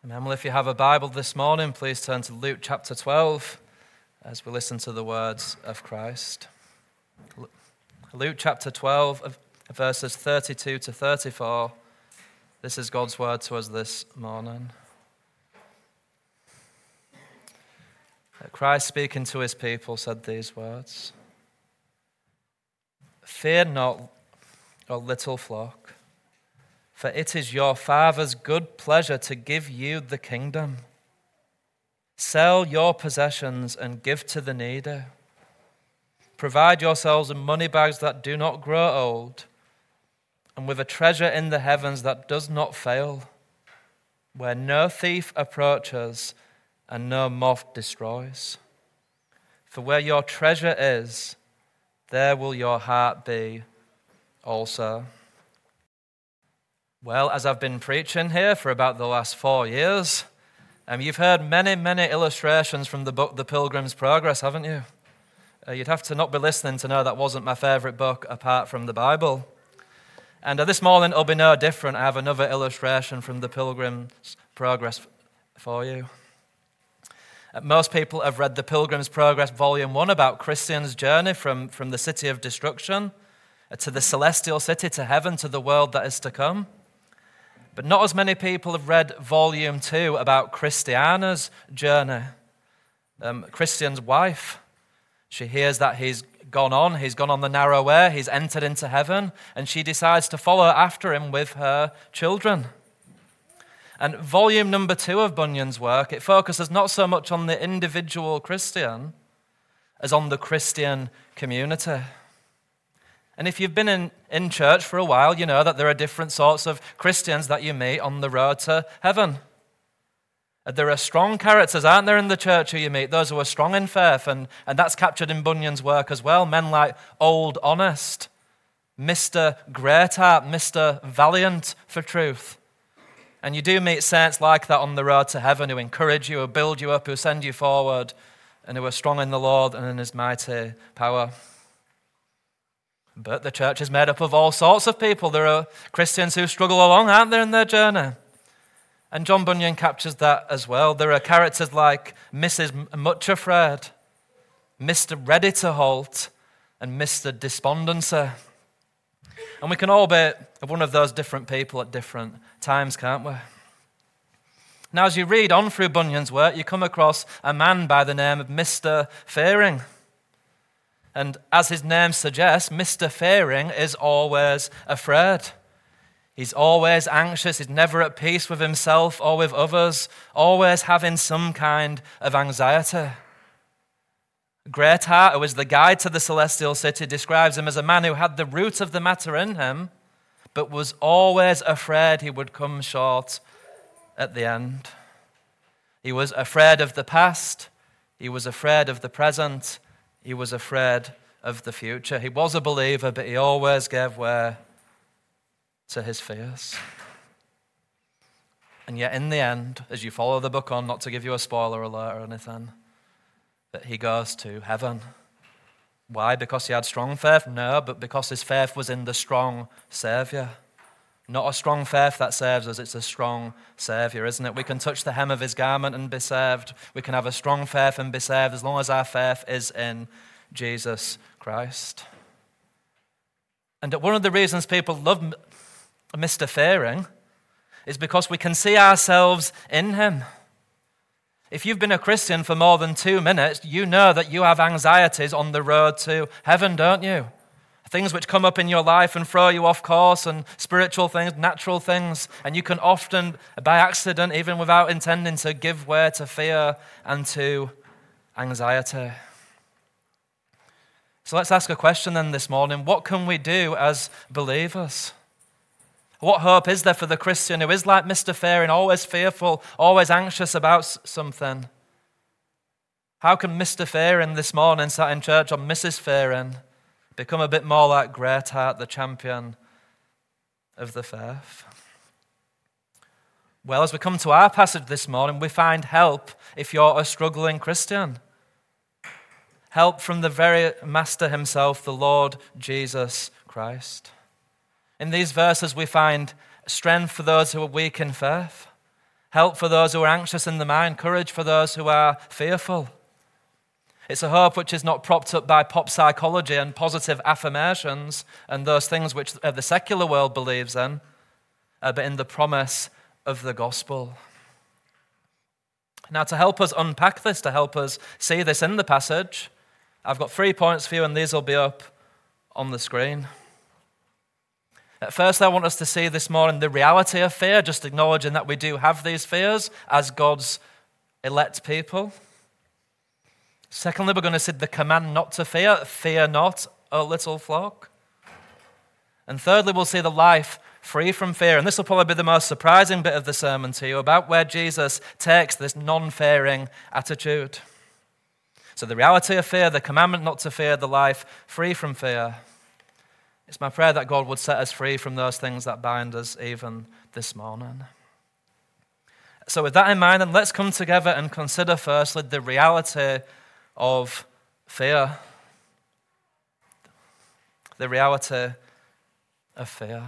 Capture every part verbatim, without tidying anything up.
Amen. Well, if you have a Bible this morning, please turn to Luke chapter twelve as we listen to the words of Christ. Luke chapter twelve, verses thirty-two to thirty-four. This is God's word to us this morning. Christ, speaking to his people, said these words: "Fear not, O little flock, for it is your Father's good pleasure to give you the kingdom. Sell your possessions and give to the needy. Provide yourselves with money bags that do not grow old, and with a treasure in the heavens that does not fail, where no thief approaches and no moth destroys. For where your treasure is, there will your heart be also." Well, as I've been preaching here for about the last four years, um, you've heard many, many illustrations from the book The Pilgrim's Progress, haven't you? Uh, you'd have to not be listening to know that wasn't my favourite book apart from the Bible. And uh, this morning it'll be no different. I have another illustration from The Pilgrim's Progress for you. Uh, most people have read The Pilgrim's Progress Volume one about Christian's journey from, from the city of destruction uh, to the celestial city, to heaven, to the world that is to come. But not as many people have read Volume two about Christiana's journey. Um, Christian's wife, she hears that he's gone on, he's gone on the narrow way, he's entered into heaven, and she decides to follow after him with her children. And volume number two of Bunyan's work, it focuses not so much on the individual Christian as on the Christian community. And if you've been in, in church for a while, you know that there are different sorts of Christians that you meet on the road to heaven. There are strong characters, aren't there, in the church who you meet, those who are strong in faith, and, and that's captured in Bunyan's work as well. Men like Old Honest, Mister Greatheart, Mister Valiant for truth. And you do meet saints like that on the road to heaven who encourage you, who build you up, who send you forward, and who are strong in the Lord and in his mighty power. But the church is made up of all sorts of people. There are Christians who struggle along, aren't there, in their journey? And John Bunyan captures that as well. There are characters like Missus Much Afraid, Mister Ready to Halt, and Mister Despondency. And we can all be one of those different people at different times, can't we? Now, as you read on through Bunyan's work, you come across a man by the name of Mister Fearing. And as his name suggests, Mister Fearing is always afraid. He's always anxious. He's never at peace with himself or with others, always having some kind of anxiety. Greatheart, who is the guide to the celestial city, describes him as a man who had the root of the matter in him, but was always afraid he would come short at the end. He was afraid of the past. He was afraid of the present. He was afraid of the future. He was a believer, but he always gave way to his fears. And yet in the end, as you follow the book on, not to give you a spoiler alert or anything, that he goes to heaven. Why? Because he had strong faith? No, but because his faith was in the strong Saviour. Not a strong faith that saves us, it's a strong Saviour, isn't it? We can touch the hem of his garment and be saved. We can have a strong faith and be saved as long as our faith is in Jesus Christ. And one of the reasons people love Mister Fearing is because we can see ourselves in him. If you've been a Christian for more than two minutes, you know that you have anxieties on the road to heaven, don't you? Things which come up in your life and throw you off course, and spiritual things, natural things, and you can often, by accident, even without intending to, give way to fear and to anxiety. So let's ask a question then this morning. What can we do as believers? What hope is there for the Christian who is like Mister Fearing, always fearful, always anxious about something? How can Mister Fearing this morning, sat in church, or Missus Fearing, become a bit more like Greatheart, the champion of the faith? Well, as we come to our passage this morning, we find help if you're a struggling Christian. Help from the very Master himself, the Lord Jesus Christ. In these verses, we find strength for those who are weak in faith, help for those who are anxious in the mind, courage for those who are fearful. It's a hope which is not propped up by pop psychology and positive affirmations and those things which the secular world believes in, uh, but in the promise of the gospel. Now, to help us unpack this, to help us see this in the passage, I've got three points for you, and these will be up on the screen. At first, I want us to see this morning the reality of fear, just acknowledging that we do have these fears as God's elect people. Secondly, we're going to see the command not to fear, fear not, O little flock. And thirdly, we'll see the life free from fear. And this will probably be the most surprising bit of the sermon to you, about where Jesus takes this non-fearing attitude. So the reality of fear, the commandment not to fear, the life free from fear. It's my prayer that God would set us free from those things that bind us even this morning. So with that in mind, then let's come together and consider firstly the reality of fear. The reality of fear.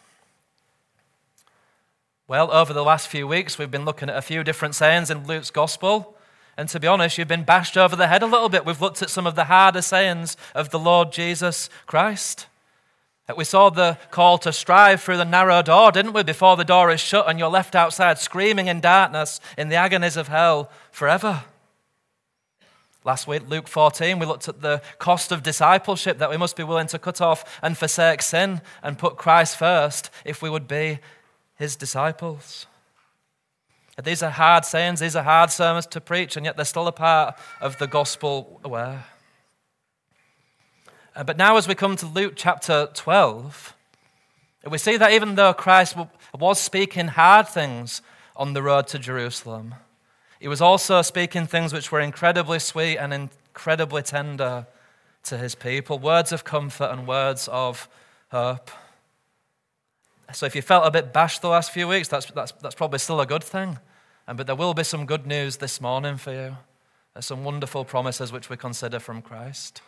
Well, over the last few weeks, we've been looking at a few different sayings in Luke's gospel. And to be honest, you've been bashed over the head a little bit. We've looked at some of the harder sayings of the Lord Jesus Christ. We saw the call to strive through the narrow door, didn't we? Before the door is shut and you're left outside screaming in darkness in the agonies of hell forever. Last week, Luke fourteen, we looked at the cost of discipleship, that we must be willing to cut off and forsake sin and put Christ first if we would be his disciples. These are hard sayings, these are hard sermons to preach, and yet they're still a part of the gospel aware. But now as we come to Luke chapter twelve, we see that even though Christ was speaking hard things on the road to Jerusalem, he was also speaking things which were incredibly sweet and incredibly tender to his people, words of comfort and words of hope. So if you felt a bit bashed the last few weeks, that's, that's, that's probably still a good thing. And, but there will be some good news this morning for you. There's some wonderful promises which we consider from Christ.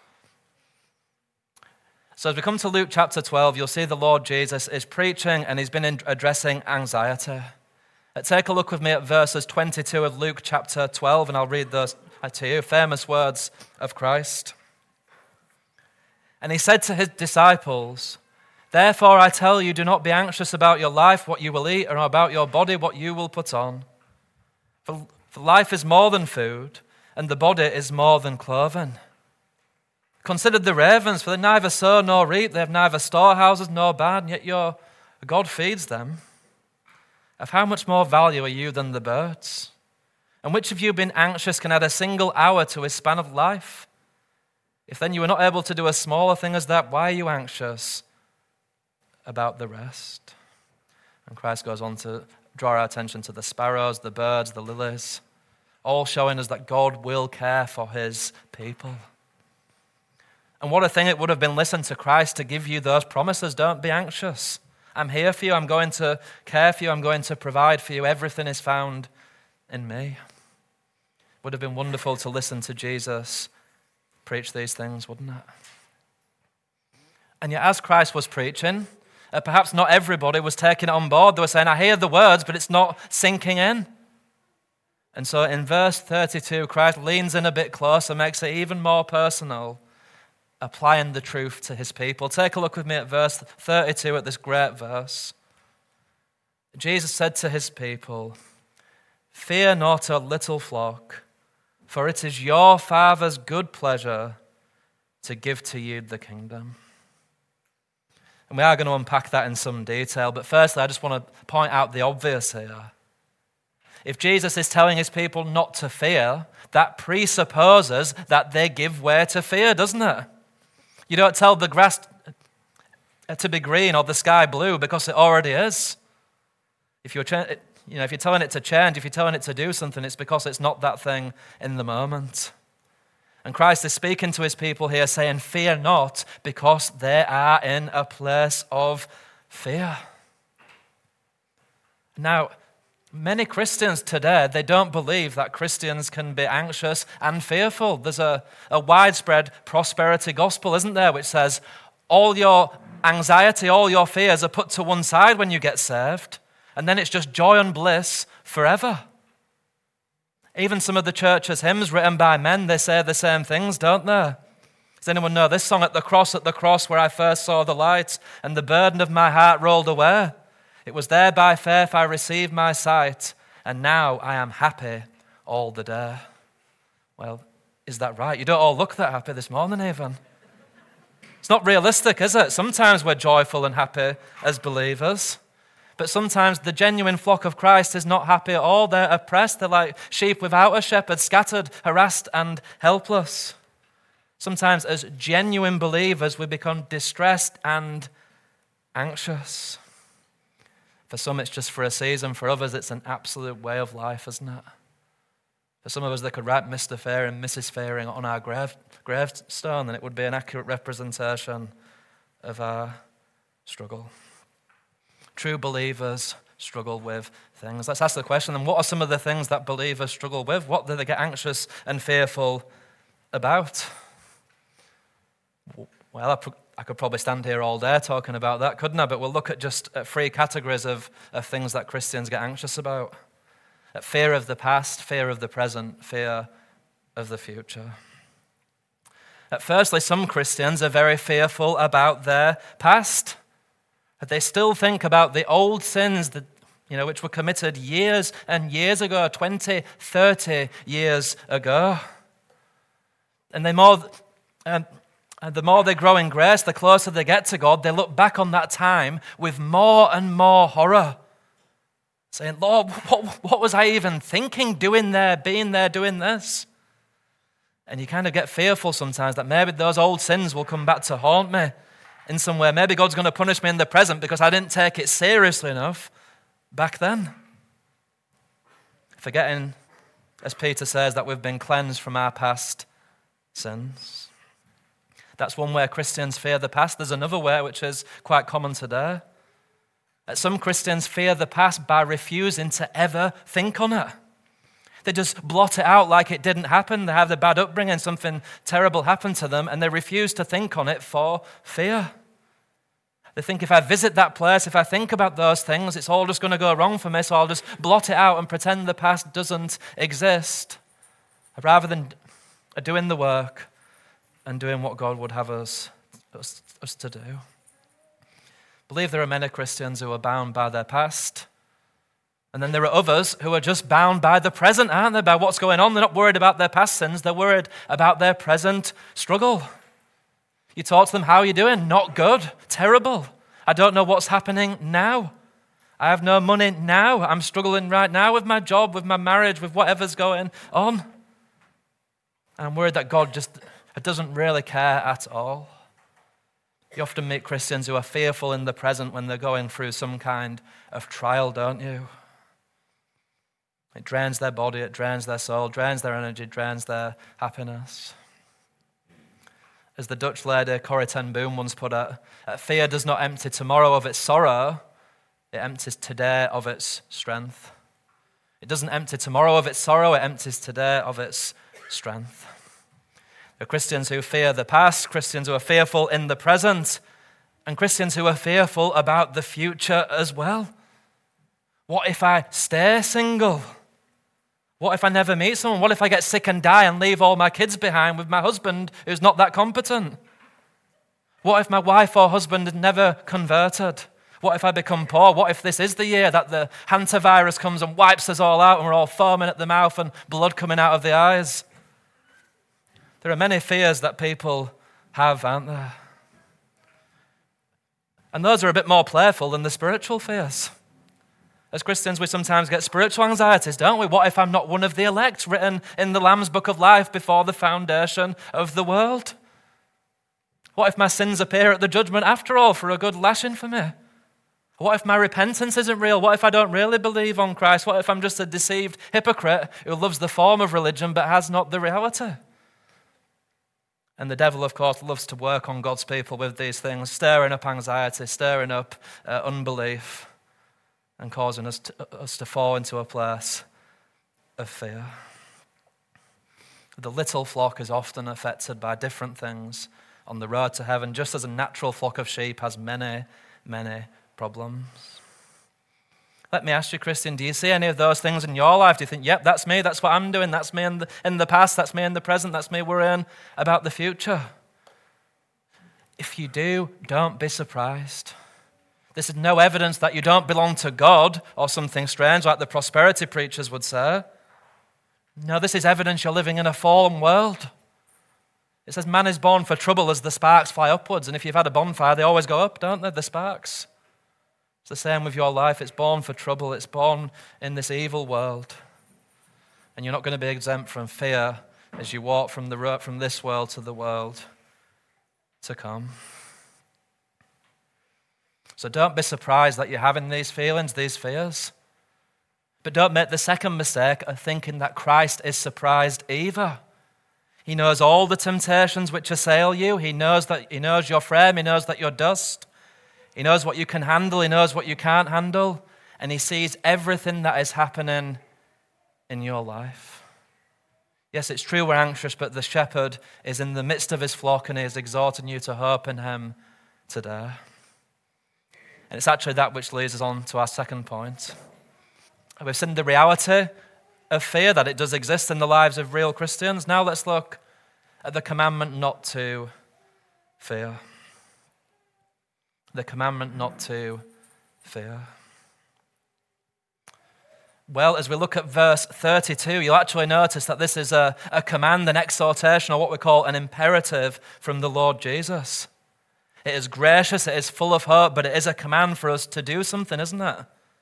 So as we come to Luke chapter twelve, you'll see the Lord Jesus is preaching and he's been addressing anxiety. Take a look with me at verses twenty-two of Luke chapter twelve, and I'll read those to you, famous words of Christ. And he said to his disciples, "Therefore I tell you, do not be anxious about your life, what you will eat, or about your body, what you will put on. For, for life is more than food, and the body is more than clothing. Consider the ravens, for they neither sow nor reap, they have neither storehouses nor barn, yet your God feeds them. Of how much more value are you than the birds? And which of you, being anxious, can add a single hour to his span of life? If then you are not able to do a smaller thing as that, why are you anxious about the rest?" And Christ goes on to draw our attention to the sparrows, the birds, the lilies, all showing us that God will care for his people. And what a thing it would have been, listen, to Christ to give you those promises. Don't be anxious. I'm here for you. I'm going to care for you. I'm going to provide for you. Everything is found in me. Would have been wonderful to listen to Jesus preach these things, wouldn't it? And yet as Christ was preaching, uh, perhaps not everybody was taking it on board. They were saying, I hear the words, but it's not sinking in. And so in verse thirty-two, Christ leans in a bit closer, makes it even more personal, applying the truth to his people. Take a look with me at verse thirty-two, at this great verse. Jesus said to his people, "Fear not, O little flock, for it is your Father's good pleasure to give to you the kingdom." And we are going to unpack that in some detail, but firstly, I just want to point out the obvious here. If Jesus is telling his people not to fear, that presupposes that they give way to fear, doesn't it? You don't tell the grass to be green or the sky blue because it already is. If you're, you know, if you're telling it to change, if you're telling it to do something, it's because it's not that thing in the moment. And Christ is speaking to his people here saying, fear not, because they are in a place of fear. Now, many Christians today, they don't believe that Christians can be anxious and fearful. There's a, a widespread prosperity gospel, isn't there, which says all your anxiety, all your fears are put to one side when you get saved, and then it's just joy and bliss forever. Even some of the church's hymns written by men, they say the same things, don't they? Does anyone know this song? At the cross, at the cross where I first saw the light and the burden of my heart rolled away. It was there by faith I received my sight, and now I am happy all the day. Well, is that right? You don't all look that happy this morning even. It's not realistic, is it? Sometimes we're joyful and happy as believers. But sometimes the genuine flock of Christ is not happy at all. They're oppressed. They're like sheep without a shepherd, scattered, harassed, and helpless. Sometimes as genuine believers, we become distressed and anxious. For some, it's just for a season. For others, it's an absolute way of life, isn't it? For some of us, they could write Mister Fearing, Missus Fearing on our grave, gravestone, and it would be an accurate representation of our struggle. True believers struggle with things. Let's ask the question, then, what are some of the things that believers struggle with? What do they get anxious and fearful about? Well, I, pro- I could probably stand here all day talking about that, couldn't I? But we'll look at just uh, three categories of, of things that Christians get anxious about. At fear of the past, fear of the present, fear of the future. At firstly, some Christians are very fearful about their past. They still think about the old sins that, you know, which were committed years and years ago, twenty, thirty years ago. And they more, um, the more they grow in grace, the closer they get to God, they look back on that time with more and more horror, saying, Lord, what, what was I even thinking, doing there, being there, doing this? And you kind of get fearful sometimes that maybe those old sins will come back to haunt me in some way. Maybe God's going to punish me in the present because I didn't take it seriously enough back then. Forgetting, as Peter says, that we've been cleansed from our past sins. That's one way Christians fear the past. There's another way which is quite common today. Some Christians fear the past by refusing to ever think on it. They just blot it out like it didn't happen. They have the bad upbringing, something terrible happened to them, and they refuse to think on it for fear. They think if I visit that place, if I think about those things, it's all just going to go wrong for me, so I'll just blot it out and pretend the past doesn't exist, rather than doing the work and doing what God would have us, us, us to do. I believe there are many Christians who are bound by their past. And then there are others who are just bound by the present, aren't they? By what's going on. They're not worried about their past sins. They're worried about their present struggle. You talk to them, how are you doing? Not good. Terrible. I don't know what's happening now. I have no money now. I'm struggling right now with my job, with my marriage, with whatever's going on. And I'm worried that God just doesn't really care at all. You often meet Christians who are fearful in the present when they're going through some kind of trial, don't you? It drains their body, it drains their soul, drains their energy, drains their happiness. As the Dutch lady Corrie ten Boom once put it, fear does not empty tomorrow of its sorrow, it empties today of its strength. It doesn't empty tomorrow of its sorrow, it empties today of its strength. There are Christians who fear the past, Christians who are fearful in the present, and Christians who are fearful about the future as well. What if I stay single? What if I never meet someone? What if I get sick and die and leave all my kids behind with my husband who's not that competent? What if my wife or husband is never converted? What if I become poor? What if this is the year that the hantavirus comes and wipes us all out and we're all foaming at the mouth and blood coming out of the eyes? There are many fears that people have, aren't there? And those are a bit more playful than the spiritual fears. As Christians, we sometimes get spiritual anxieties, don't we? What if I'm not one of the elect written in the Lamb's Book of Life before the foundation of the world? What if my sins appear at the judgment after all for a good lashing for me? What if my repentance isn't real? What if I don't really believe on Christ? What if I'm just a deceived hypocrite who loves the form of religion but has not the reality? And the devil, of course, loves to work on God's people with these things, stirring up anxiety, stirring up uh, unbelief, and causing us to, us to fall into a place of fear. The little flock is often affected by different things on the road to heaven, just as a natural flock of sheep has many, many problems. Let me ask you, Christian, do you see any of those things in your life? Do you think, yep, that's me, that's what I'm doing, that's me in the, in the past, that's me in the present, that's me worrying about the future? If you do, don't be surprised. This is no evidence that you don't belong to God or something strange like the prosperity preachers would say. No, this is evidence you're living in a fallen world. It says man is born for trouble as the sparks fly upwards. And if you've had a bonfire, they always go up, don't they, the sparks? It's the same with your life. It's born for trouble. It's born in this evil world. And you're not going to be exempt from fear as you walk from, the road, from this world to the world to come. So don't be surprised that you're having these feelings, these fears. But don't make the second mistake of thinking that Christ is surprised either. He knows all the temptations which assail you. He knows that He knows your frame. He knows that you're dust. He knows what you can handle. He knows what you can't handle. And He sees everything that is happening in your life. Yes, it's true we're anxious, but the shepherd is in the midst of his flock and he is exhorting you to hope in Him today. And it's actually that which leads us on to our second point. We've seen the reality of fear, that it does exist in the lives of real Christians. Now let's look at the commandment not to fear. The commandment not to fear. Well, as we look at verse thirty-two, you'll actually notice that this is a, a command, an exhortation, or what we call an imperative from the Lord Jesus. It is gracious, it is full of hope, but it is a command for us to do something, isn't it?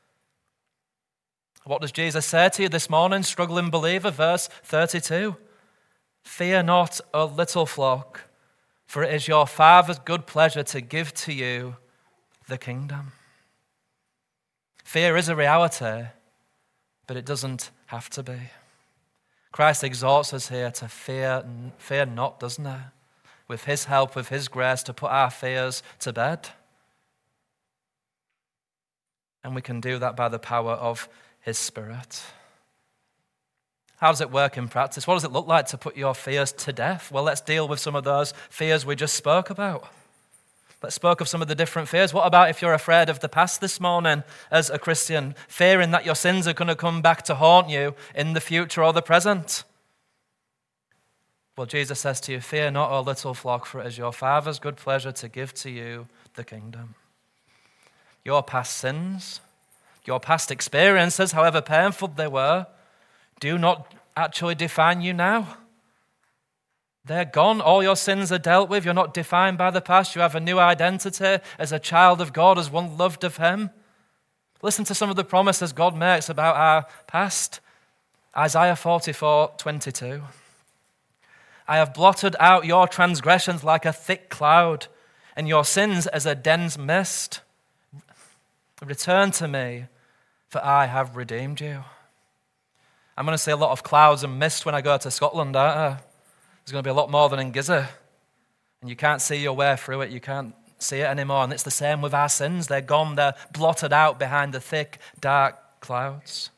What does Jesus say to you this morning, struggling believer? Verse thirty-two. Fear not, O little flock, for it is your Father's good pleasure to give to you the kingdom. Fear is a reality, but it doesn't have to be. Christ exhorts us here to fear, fear not, doesn't he? With His help, with His grace, to put our fears to bed. And we can do that by the power of His Spirit. How does it work in practice? What does it look like to put your fears to death? Well, let's deal with some of those fears we just spoke about. Let's spoke of some of the different fears. What about if you're afraid of the past this morning as a Christian, fearing that your sins are going to come back to haunt you in the future or the present? Well, Jesus says to you, fear not, O little flock, for it is your Father's good pleasure to give to you the kingdom. Your past sins, your past experiences, however painful they were, do not actually define you now. They're gone. All your sins are dealt with. You're not defined by the past. You have a new identity as a child of God, as one loved of Him. Listen to some of the promises God makes about our past. Isaiah forty-four twenty-two. I have blotted out your transgressions like a thick cloud, and your sins as a dense mist. Return to me, for I have redeemed you. I'm going to see a lot of clouds and mist when I go to Scotland, aren't I? There's going to be a lot more than in Giza. And you can't see your way through it. You can't see it anymore. And it's the same with our sins. They're gone. They're blotted out behind the thick, dark clouds.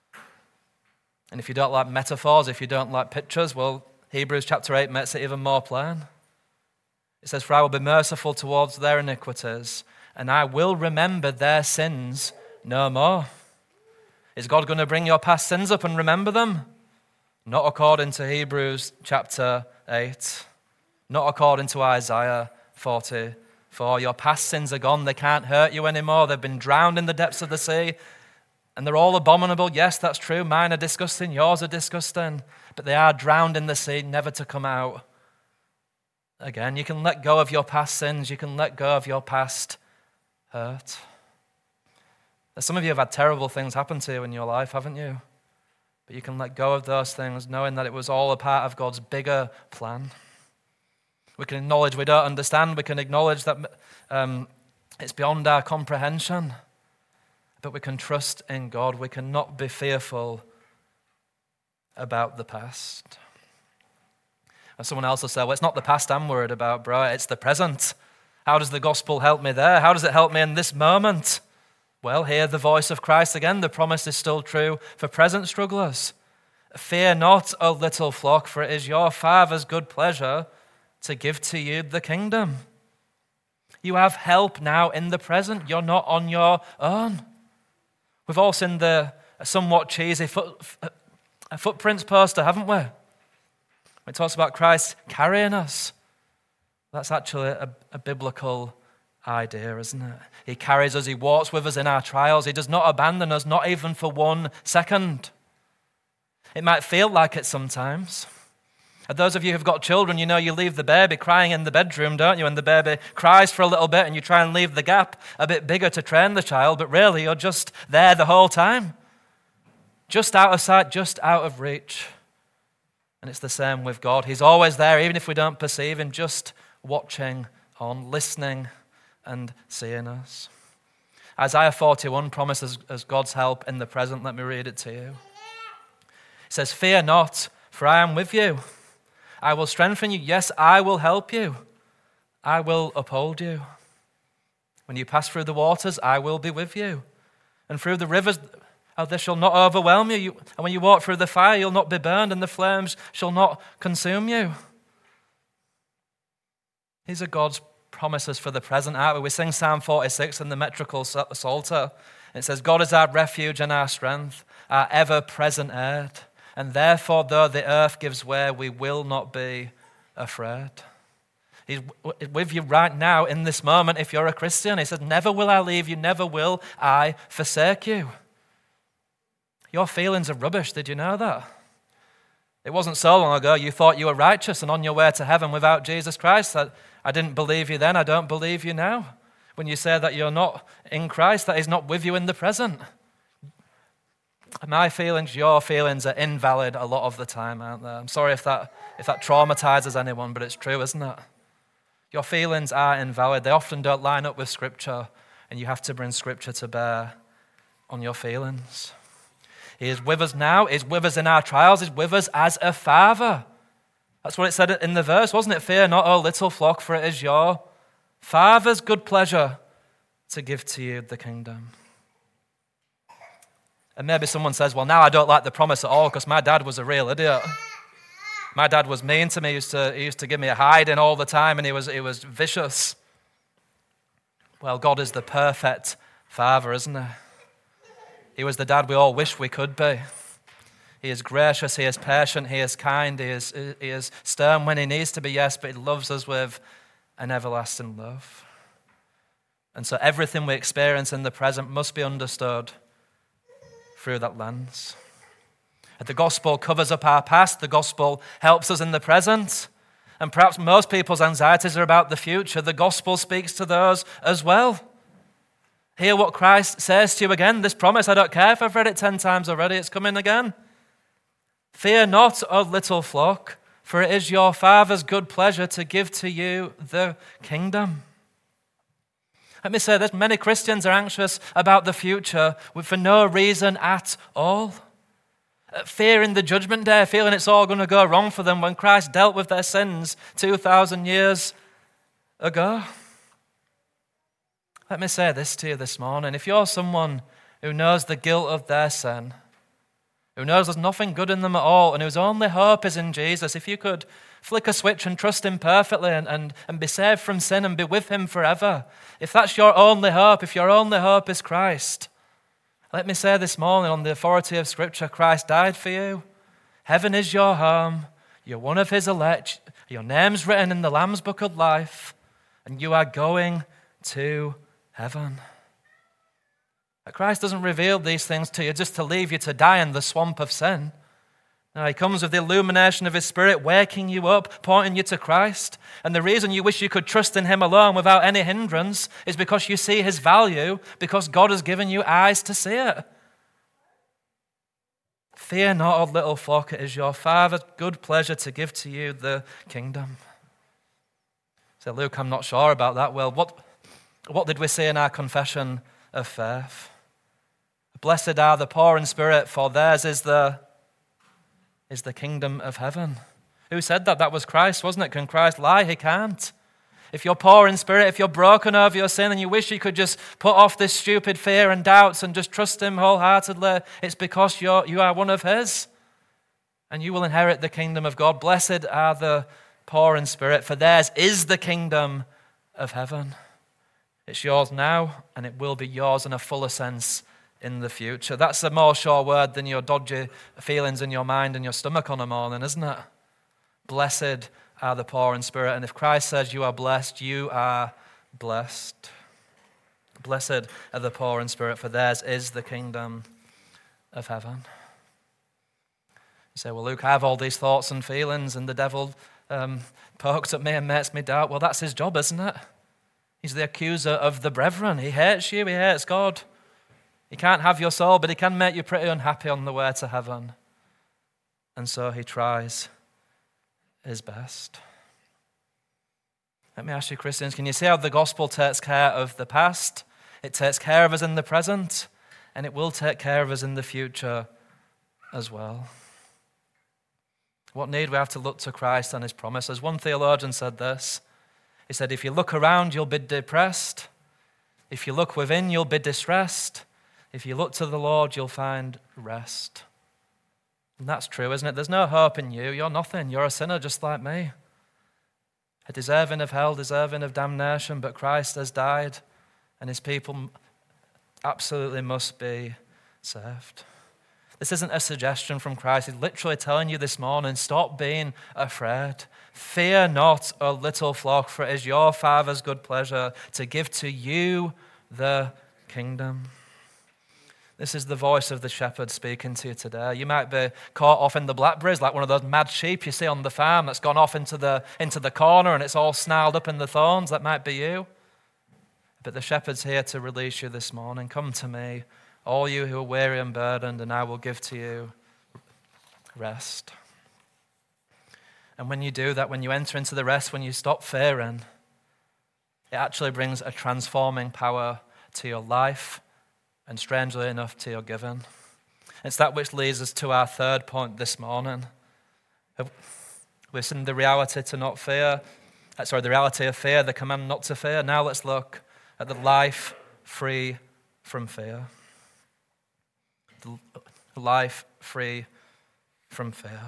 And if you don't like metaphors, if you don't like pictures, well, Hebrews chapter eight makes it even more plain. It says, for I will be merciful towards their iniquities, and I will remember their sins no more. Is God going to bring your past sins up and remember them? Not according to Hebrews chapter eight. Not according to Isaiah forty-four. Your past sins are gone. They can't hurt you anymore. They've been drowned in the depths of the sea. And they're all abominable. Yes, that's true. Mine are disgusting. Yours are disgusting. But they are drowned in the sea, never to come out again. You can let go of your past sins. You can let go of your past hurt. Some of you have had terrible things happen to you in your life, haven't you? But you can let go of those things knowing that it was all a part of God's bigger plan. We can acknowledge we don't understand. We can acknowledge that um, it's beyond our comprehension. But we can trust in God. We cannot be fearful about the past. And someone else will say, well, it's not the past I'm worried about, bro. It's the present. How does the gospel help me there? How does it help me in this moment? Well, hear the voice of Christ again. The promise is still true for present strugglers. Fear not, O little flock, for it is your Father's good pleasure to give to you the kingdom. You have help now in the present. You're not on your own. We've all seen the somewhat cheesy foot, footprints poster, haven't we? It talks about Christ carrying us. That's actually a, a biblical idea, isn't it? He carries us, he walks with us in our trials. He does not abandon us, not even for one second. It might feel like it sometimes. And those of you who've got children, you know you leave the baby crying in the bedroom, don't you? And the baby cries for a little bit and you try and leave the gap a bit bigger to train the child, but really you're just there the whole time. Just out of sight, just out of reach. And it's the same with God. He's always there, even if we don't perceive him, just watching on, listening and seeing us. Isaiah forty-one promises us God's help in the present. Let me read it to you. It says, "Fear not, for I am with you. I will strengthen you. Yes, I will help you. I will uphold you. When you pass through the waters, I will be with you. And through the rivers, oh, they shall not overwhelm you. you. And when you walk through the fire, you'll not be burned, and the flames shall not consume you." These are God's promises for the present, aren't we? We sing Psalm forty-six in the metrical Psalter. It says, "God is our refuge and our strength, our ever-present aid. And therefore, though the earth gives way, we will not be afraid." He's with you right now in this moment if you're a Christian. He says, "Never will I leave you, never will I forsake you." Your feelings are rubbish. Did you know that? It wasn't so long ago you thought you were righteous and on your way to heaven without Jesus Christ. I, I didn't believe you then. I don't believe you now. When you say that you're not in Christ, that he's not with you in the present. My feelings, your feelings are invalid a lot of the time, aren't they? I'm sorry if that if that traumatizes anyone, but it's true, isn't it? Your feelings are invalid. They often don't line up with Scripture, and you have to bring Scripture to bear on your feelings. He is with us now. He's with us in our trials. He's with us as a father. That's what it said in the verse, wasn't it? "Fear not, O little flock, for it is your Father's good pleasure to give to you the kingdom." And maybe someone says, "Well, now I don't like the promise at all because my dad was a real idiot. My dad was mean to me. He used to, he used to give me a hiding all the time, and he was, he was vicious." Well, God is the perfect father, isn't he? He was the dad we all wish we could be. He is gracious, he is patient, he is kind, he is, he is stern when he needs to be, yes, but he loves us with an everlasting love. And so everything we experience in the present must be understood through that lens. The gospel covers up our past. The gospel helps us in the present. And perhaps most people's anxieties are about the future. The gospel speaks to those as well. Hear what Christ says to you again. This promise, I don't care if I've read it ten times already, it's coming again. "Fear not, O little flock, for it is your Father's good pleasure to give to you the kingdom." Let me say this, many Christians are anxious about the future for no reason at all. Fearing the judgment day, feeling it's all going to go wrong for them when Christ dealt with their sins two thousand years ago. Let me say this to you this morning. If you're someone who knows the guilt of their sin, who knows there's nothing good in them at all, and whose only hope is in Jesus, if you could flick a switch and trust him perfectly and, and, and be saved from sin and be with him forever, if that's your only hope, if your only hope is Christ, let me say this morning on the authority of Scripture, Christ died for you. Heaven is your home. You're one of his elect. Your name's written in the Lamb's Book of Life, and you are going to heaven. But Christ doesn't reveal these things to you just to leave you to die in the swamp of sin. No, he comes with the illumination of his Spirit, waking you up, pointing you to Christ. And the reason you wish you could trust in him alone without any hindrance is because you see his value, because God has given you eyes to see it. "Fear not, O little flock, it is your Father's good pleasure to give to you the kingdom." So, Luke, I'm not sure about that. Well, what, what did we say in our confession of faith? "Blessed are the poor in spirit, for theirs is the is the kingdom of heaven." Who said that? That was Christ, wasn't it? Can Christ lie? He can't. If you're poor in spirit, if you're broken over your sin and you wish you could just put off this stupid fear and doubts and just trust him wholeheartedly, it's because you're, you are one of his. And you will inherit the kingdom of God. Blessed are the poor in spirit, for theirs is the kingdom of heaven. It's yours now, and it will be yours in a fuller sense in the future. That's a more sure word than your dodgy feelings in your mind and your stomach on a morning, isn't it? Blessed are the poor in spirit. And if Christ says you are blessed, you are blessed. Blessed are the poor in spirit, for theirs is the kingdom of heaven. You say, well, Luke, I have all these thoughts and feelings, and the devil um, pokes at me and makes me doubt. Well, that's his job, isn't it? He's the accuser of the brethren. He hates you, he hates God. He can't have your soul, but he can make you pretty unhappy on the way to heaven. And so he tries his best. Let me ask you, Christians, can you see how the gospel takes care of the past? It takes care of us in the present, and it will take care of us in the future as well. What need we have to look to Christ and his promises? One theologian said this. He said, if you look around, you'll be depressed. If you look within, you'll be distressed. If you look to the Lord, you'll find rest. And that's true, isn't it? There's no hope in you. You're nothing. You're a sinner just like me. A deserving of hell, deserving of damnation, but Christ has died, and his people absolutely must be saved. This isn't a suggestion from Christ. He's literally telling you this morning, stop being afraid. Fear not, O little flock, for it is your Father's good pleasure to give to you the kingdom. This is the voice of the shepherd speaking to you today. You might be caught off in the blackberries like one of those mad sheep you see on the farm that's gone off into the, into the corner and it's all snarled up in the thorns. That might be you. But the shepherd's here to release you this morning. Come to me, all you who are weary and burdened, and I will give to you rest. And when you do that, when you enter into the rest, when you stop fearing, it actually brings a transforming power to your life and, strangely enough, to your giving. It's that which leads us to our third point this morning. We've seen the reality to not fear, sorry, the reality of fear, the command not to fear. Now let's look at the life free from fear. The life free from fear.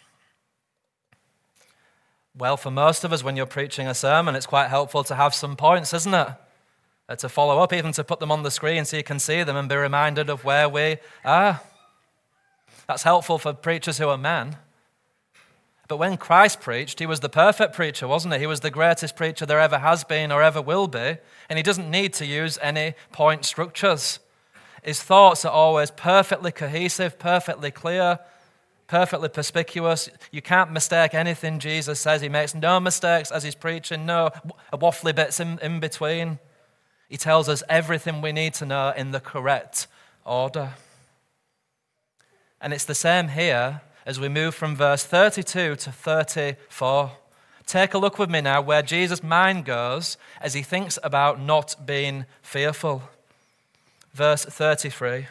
Well, for most of us, when you're preaching a sermon, it's quite helpful to have some points, isn't it? Uh, to follow up, even to put them on the screen so you can see them and be reminded of where we are. That's helpful for preachers who are men. But when Christ preached, he was the perfect preacher, wasn't he? He was the greatest preacher there ever has been or ever will be, and he doesn't need to use any point structures. His thoughts are always perfectly cohesive, perfectly clear, perfectly perspicuous. You can't mistake anything Jesus says. He makes no mistakes as he's preaching, no waffly bits in, in between. He tells us everything we need to know in the correct order. And it's the same here as we move from verse thirty-two to thirty-four. Take a look with me now where Jesus' mind goes as he thinks about not being fearful. Verse thirty-three.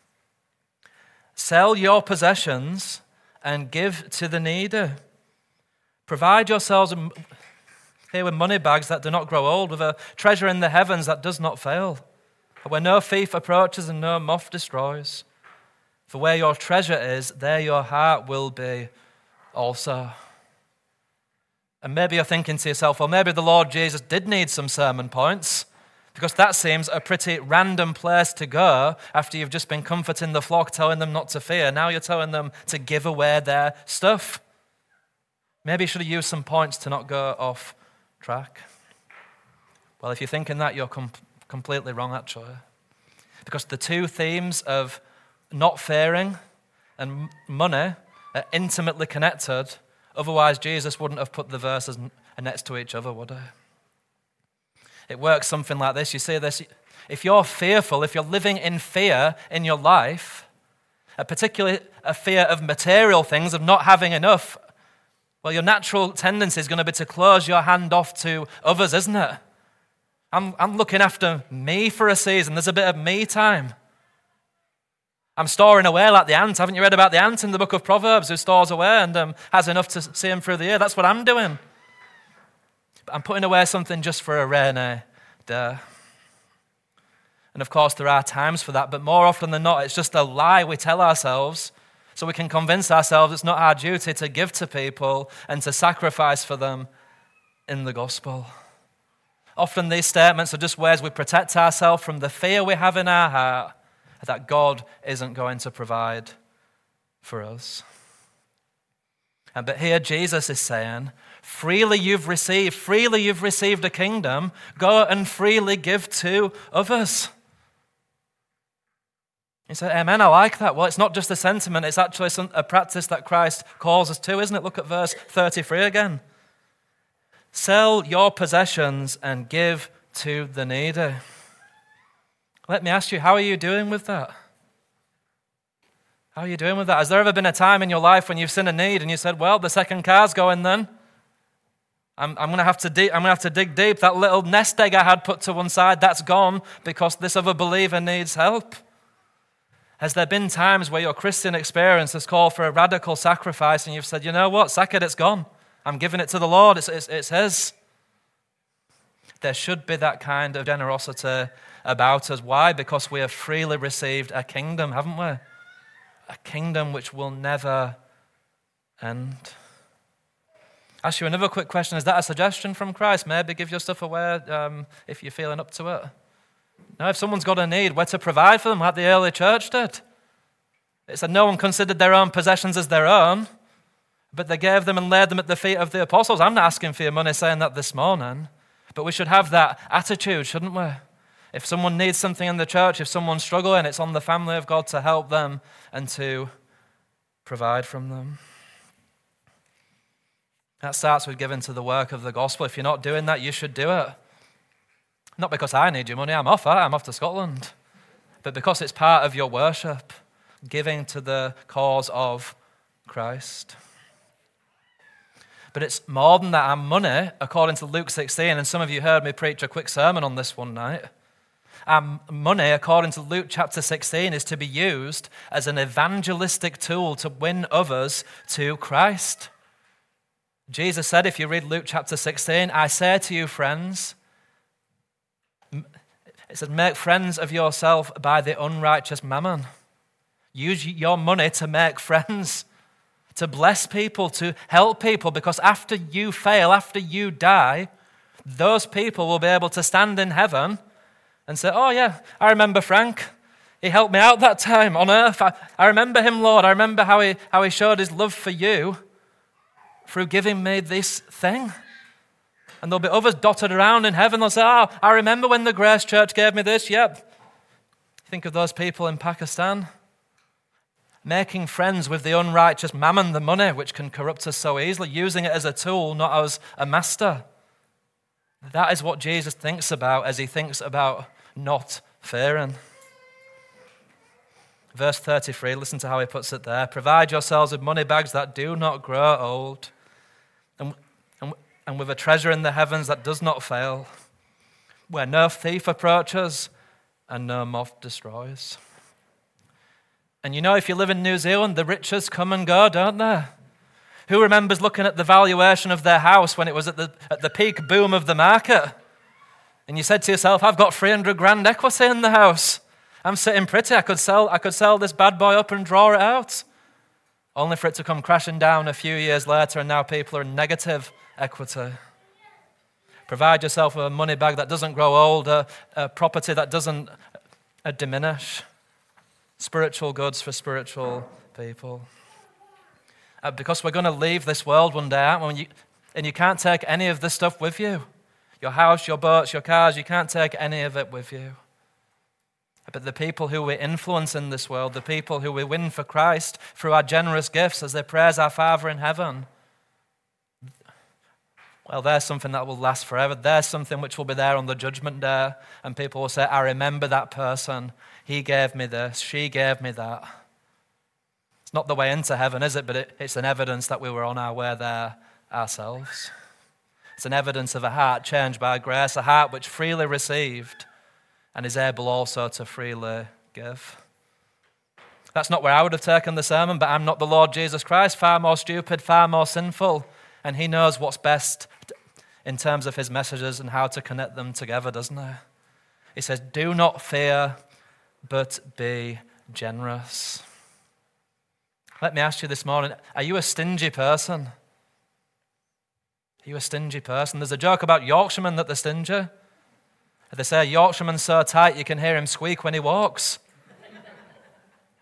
Sell your possessions and give to the needy. Provide yourselves here with money bags that do not grow old, with a treasure in the heavens that does not fail, where no thief approaches and no moth destroys. For where your treasure is, there your heart will be also. And maybe you're thinking to yourself, well, maybe the Lord Jesus did need some sermon points, because that seems a pretty random place to go after you've just been comforting the flock, telling them not to fear. Now you're telling them to give away their stuff. Maybe you should have used some points to not go off track. Well, if you're thinking that, you're com- completely wrong, actually. Because the two themes of not fearing and money are intimately connected. Otherwise, Jesus wouldn't have put the verses next to each other, would he? It works something like this. You see this, if you're fearful, if you're living in fear in your life, particularly a fear of material things, of not having enough, well, your natural tendency is going to be to close your hand off to others, isn't it? I'm, I'm looking after me for a season. There's a bit of me time. I'm storing away like the ant. Haven't you read about the ant in the book of Proverbs who stores away and um, has enough to see him through the year? That's what I'm doing. I'm putting away something just for a rainy day. And of course, there are times for that, but more often than not, it's just a lie we tell ourselves so we can convince ourselves it's not our duty to give to people and to sacrifice for them in the gospel. Often these statements are just ways we protect ourselves from the fear we have in our heart that God isn't going to provide for us. And but here Jesus is saying, freely you've received, freely you've received a kingdom, go and freely give to others. You say, amen, I like that. Well, it's not just a sentiment, it's actually some, a practice that Christ calls us to, isn't it? Look at verse thirty-three again. Sell your possessions and give to the needy. Let me ask you, how are you doing with that? How are you doing with that? Has there ever been a time in your life when you've seen a need and you said, well, the second car's going then? I'm, I'm going to have to dig, I'm going to have to dig deep. That little nest egg I had put to one side, that's gone because this other believer needs help. Has there been times where your Christian experience has called for a radical sacrifice and you've said, you know what, sack it, it's gone. I'm giving it to the Lord, it's, it's, it's His. There should be that kind of generosity about us. Why? Because we have freely received a kingdom, haven't we? A kingdom which will never end. Ask you another quick question. Is that a suggestion from Christ? Maybe give your stuff away um, if you're feeling up to it. No, if someone's got a need, we're to provide for them like the early church did. It said no one considered their own possessions as their own, but they gave them and laid them at the feet of the apostles. I'm not asking for your money saying that this morning, but we should have that attitude, shouldn't we? If someone needs something in the church, if someone's struggling, it's on the family of God to help them and to provide from them. That starts with giving to the work of the gospel. If you're not doing that, you should do it. Not because I need your money, I'm off, I'm off to Scotland. But because it's part of your worship, giving to the cause of Christ. But it's more than that. Our money, according to Luke sixteen, and some of you heard me preach a quick sermon on this one night. Our money, according to Luke chapter sixteen, is to be used as an evangelistic tool to win others to Christ. Jesus said, if you read Luke chapter sixteen, I say to you, friends, it says, make friends of yourself by the unrighteous mammon. Use your money to make friends, to bless people, to help people, because after you fail, after you die, those people will be able to stand in heaven and say, oh yeah, I remember Frank. He helped me out that time on earth. I, I remember him, Lord. I remember how he, how he showed his love for you through giving me this thing. And there'll be others dotted around in heaven. They'll say, oh, I remember when the Grace Church gave me this. Yep. Think of those people in Pakistan. Making friends with the unrighteous mammon, the money, which can corrupt us so easily. Using it as a tool, not as a master. That is what Jesus thinks about as he thinks about not fearing. Verse thirty-three, listen to how he puts it there. Provide yourselves with money bags that do not grow old, and, and, and with a treasure in the heavens that does not fail, where no thief approaches and no moth destroys. And you know, if you live in New Zealand, the riches come and go, don't they? Who remembers looking at the valuation of their house when it was at the, at the peak boom of the market? And you said to yourself, I've got three hundred grand equity in the house. I'm sitting pretty. I could sell, I could sell this bad boy up and draw it out. Only for it to come crashing down a few years later, and now people are in negative equity. Provide yourself a money bag that doesn't grow old, a, a property that doesn't uh, diminish. Spiritual goods for spiritual people. Uh, because we're going to leave this world one day, aren't we? And you, and you can't take any of this stuff with you. Your house, your boats, your cars, you can't take any of it with you. But the people who we influence in this world, the people who we win for Christ through our generous gifts as they praise our Father in heaven, well, there's something that will last forever. There's something which will be there on the judgment day, and people will say, I remember that person. He gave me this. She gave me that. It's not the way into heaven, is it? But it, it's an evidence that we were on our way there ourselves. It's an evidence of a heart changed by grace, a heart which freely received and is able also to freely give. That's not where I would have taken the sermon, but I'm not the Lord Jesus Christ, far more stupid, far more sinful, and he knows what's best in terms of his messages and how to connect them together, doesn't he? He says, do not fear, but be generous. Let me ask you this morning, are you a stingy person? Are you a stingy person? There's a joke about Yorkshiremen that they're stingy. They say a Yorkshireman's so tight you can hear him squeak when he walks.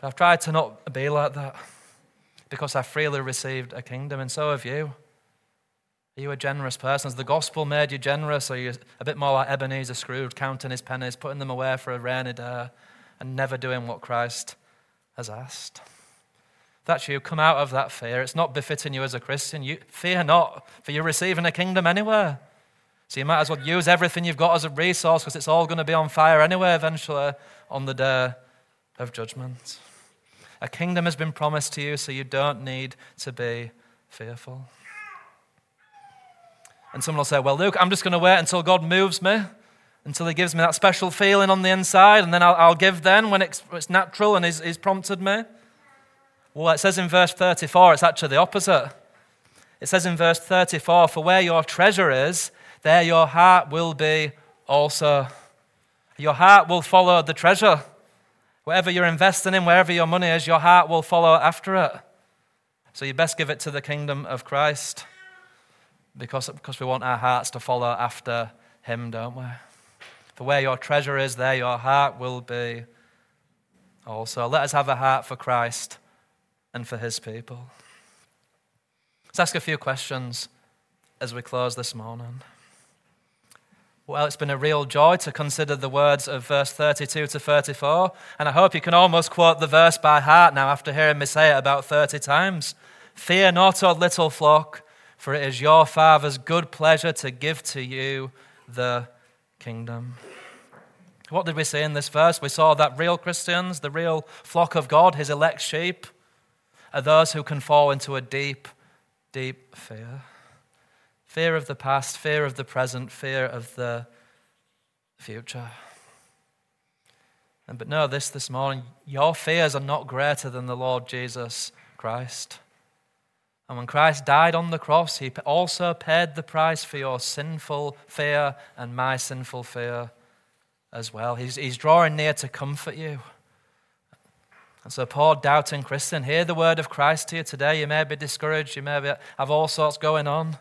I've tried to not be like that because I freely received a kingdom, and so have you. Are you a generous person? Has the gospel made you generous? Or are you a bit more like Ebenezer Scrooge, counting his pennies, putting them away for a rainy day, and never doing what Christ has asked? If that's you, come out of that fear. It's not befitting you as a Christian. You, fear not, for you're receiving a kingdom anyway. So you might as well use everything you've got as a resource, because it's all going to be on fire anyway eventually on the day of judgment. A kingdom has been promised to you, so you don't need to be fearful. And someone will say, well, Luke, I'm just going to wait until God moves me, until he gives me that special feeling on the inside, and then I'll, I'll give then when it's, it's natural and he's, he's prompted me. Well, it says in verse thirty-four, it's actually the opposite. It says in verse thirty-four, for where your treasure is, there your heart will be also. Your heart will follow the treasure. Whatever you're investing in, wherever your money is, your heart will follow after it. So you best give it to the kingdom of Christ. Because, because we want our hearts to follow after him, don't we? For where your treasure is, there your heart will be also. Let us have a heart for Christ and for his people. Let's ask a few questions as we close this morning. Well, it's been a real joy to consider the words of verse thirty-two to thirty-four, and I hope you can almost quote the verse by heart now after hearing me say it about thirty times. Fear not, O little flock, for it is your Father's good pleasure to give to you the kingdom. What did we see in this verse? We saw that real Christians, the real flock of God, his elect sheep, are those who can fall into a deep, deep fear. Fear of the past, fear of the present, fear of the future. And but know this this morning, your fears are not greater than the Lord Jesus Christ. And when Christ died on the cross, he also paid the price for your sinful fear and my sinful fear as well. He's, he's drawing near to comfort you. And so, poor doubting Christian, hear the word of Christ to you today. You may be discouraged. You may be, have all sorts going on.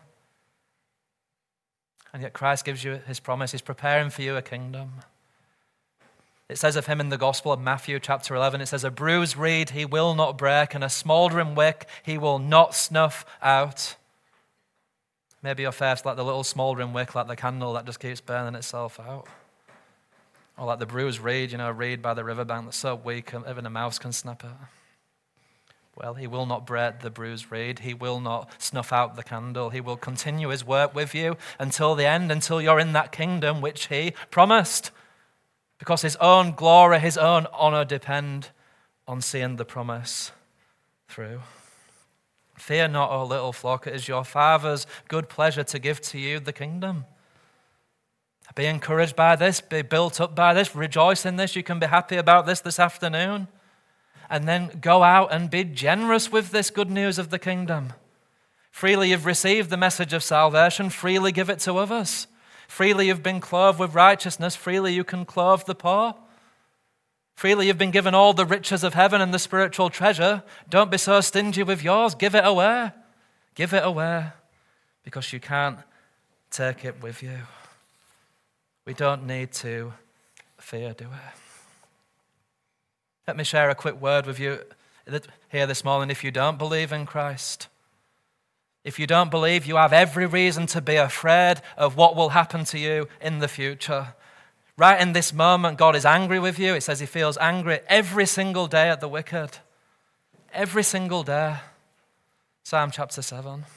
And yet Christ gives you his promise. He's preparing for you a kingdom. It says of him in the Gospel of Matthew chapter eleven, it says, a bruised reed he will not break, and a smouldering wick he will not snuff out. Maybe your faith's like the little smouldering wick, like the candle that just keeps burning itself out. Or like the bruised reed, you know, a reed by the riverbank that's so weak even a mouse can snap it. Well, he will not break the bruised reed. He will not snuff out the candle. He will continue his work with you until the end, until you're in that kingdom which he promised. Because his own glory, his own honor depend on seeing the promise through. Fear not, O little flock, it is your Father's good pleasure to give to you the kingdom. Be encouraged by this, be built up by this, rejoice in this. You can be happy about this this afternoon. And then go out and be generous with this good news of the kingdom. Freely you've received the message of salvation, freely give it to others. Freely you've been clothed with righteousness, freely you can clothe the poor. Freely you've been given all the riches of heaven and the spiritual treasure. Don't be so stingy with yours, give it away. Give it away, because you can't take it with you. We don't need to fear, do we? Let me share a quick word with you here this morning. If you don't believe in Christ, if you don't believe, you have every reason to be afraid of what will happen to you in the future. Right in this moment, God is angry with you. It says he feels angry every single day at the wicked. Every single day. Psalm chapter seven.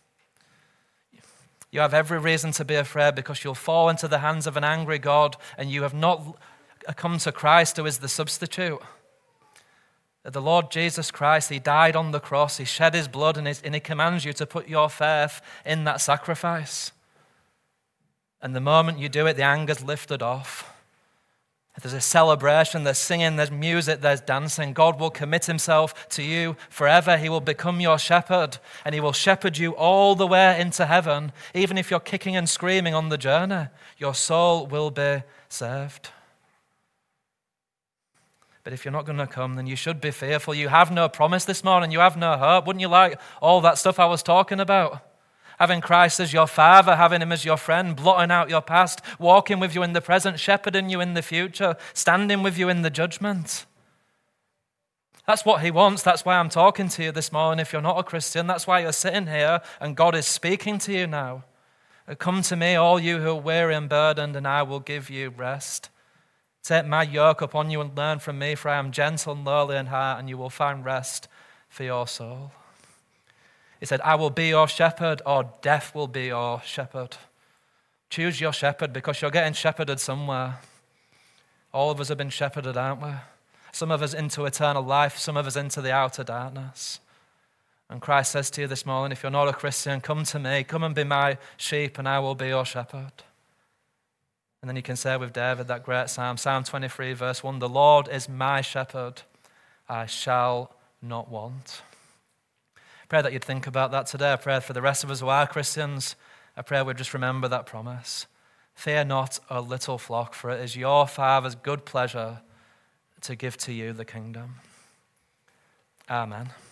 You have every reason to be afraid because you'll fall into the hands of an angry God, and you have not come to Christ, who is the substitute. The Lord Jesus Christ, he died on the cross, he shed his blood, and he commands you to put your faith in that sacrifice. And the moment you do it, the anger's lifted off. There's a celebration, there's singing, there's music, there's dancing. God will commit himself to you forever. He will become your shepherd, and he will shepherd you all the way into heaven. Even if you're kicking and screaming on the journey, your soul will be saved. But if you're not going to come, then you should be fearful. You have no promise this morning. You have no hope. Wouldn't you like all that stuff I was talking about? Having Christ as your Father, having him as your friend, blotting out your past, walking with you in the present, shepherding you in the future, standing with you in the judgment. That's what he wants. That's why I'm talking to you this morning. If you're not a Christian, that's why you're sitting here and God is speaking to you now. Come to me, all you who are weary and burdened, and I will give you rest. Take my yoke upon you and learn from me, for I am gentle and lowly in heart, and you will find rest for your soul. He said, I will be your shepherd, or death will be your shepherd. Choose your shepherd, because you're getting shepherded somewhere. All of us have been shepherded, aren't we? Some of us into eternal life, some of us into the outer darkness. And Christ says to you this morning, if you're not a Christian, come to me, come and be my sheep, and I will be your shepherd. And then you can say with David, that great psalm, Psalm twenty-three, verse one, the Lord is my shepherd, I shall not want. I pray that you'd think about that today. I pray for the rest of us who are Christians, I pray we'd just remember that promise. Fear not, O little flock, for it is your Father's good pleasure to give to you the kingdom. Amen.